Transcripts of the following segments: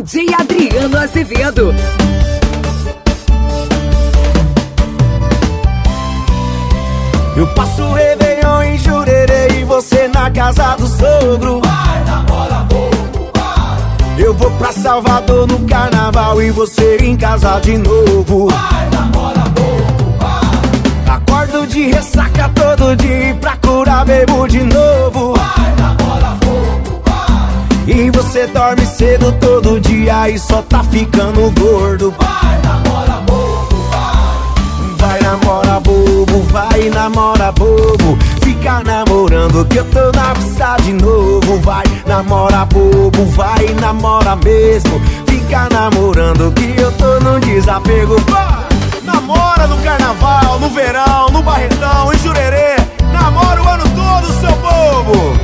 DJ Adriano Azevedo. Eu passo o Réveillon em Jurerê e você na casa do sogro. Vai, namora bobo, vai. Eu vou pra Salvador no carnaval e você em casa de novo. Vai, namora bobo, vai. Acordo de ressaca todo dia e pra curar bebo de novo. Vai, namora bobo, vai. E você dorme cedo todo dia e só tá ficando gordo. Vai, namora bobo, vai. Vai, namora bobo, vai, namora bobo. Fica namorando que eu tô na pista de novo. Vai, namora bobo, vai, namora mesmo. Fica namorando que eu tô no desapego. Vai, namora no carnaval, no verão, no Barretão, em Jurerê. Namora o ano todo, seu bobo.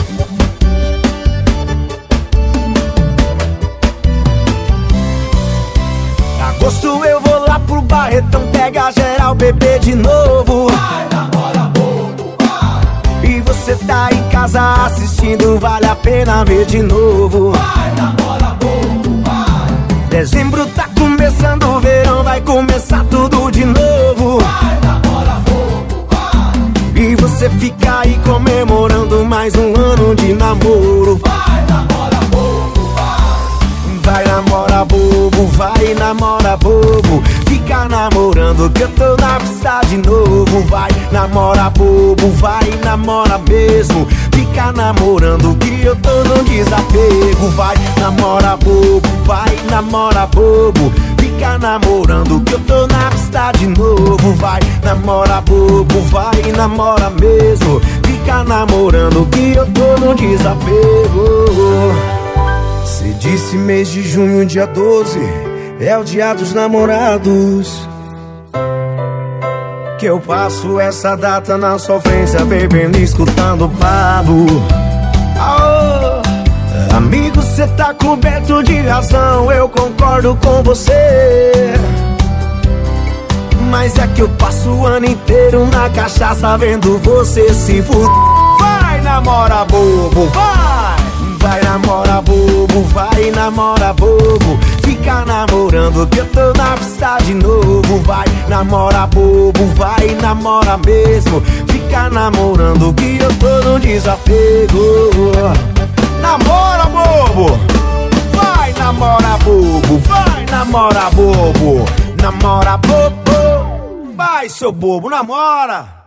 Agosto eu vou lá pro Barretão, pega geral, bebê de novo. Vai, namora bobo, vai. E você tá em casa assistindo, vale a pena ver de novo. Vai, namora bobo, vai. Dezembro tá começando o verão, vai começar tudo de novo. Vai, namora bobo, vai. E você fica aí comemorando mais um ano de namoro. Vai, namora bobo, vai. Vai, namora bobo, vai, namora bobo. Fica namorando que eu tô na pista de novo. Vai, namora bobo, vai, namora mesmo. Fica namorando que eu tô no desapego. Vai, namora bobo, vai, namora bobo. Fica namorando que eu tô na pista de novo. Vai, namora bobo, vai, namora mesmo. Fica namorando que eu tô no desapego. Cê disse mês de junho, dia 12, é o dia dos namorados. Que eu passo essa data na sofrência, bebendo e escutando Pablo. Aô, amigo, cê tá coberto de razão, eu concordo com você. Mas é que eu passo o ano inteiro na cachaça vendo você se fuder. Vai, namora bobo, vai! Vai, namora bobo, vai, namora bobo. Fica namorando que eu tô na pista de novo. Vai, namora bobo, vai, namora mesmo. Fica namorando que eu tô no desapego. Namora bobo, vai, namora bobo, vai, namora bobo. Namora bobo, vai, seu bobo, namora.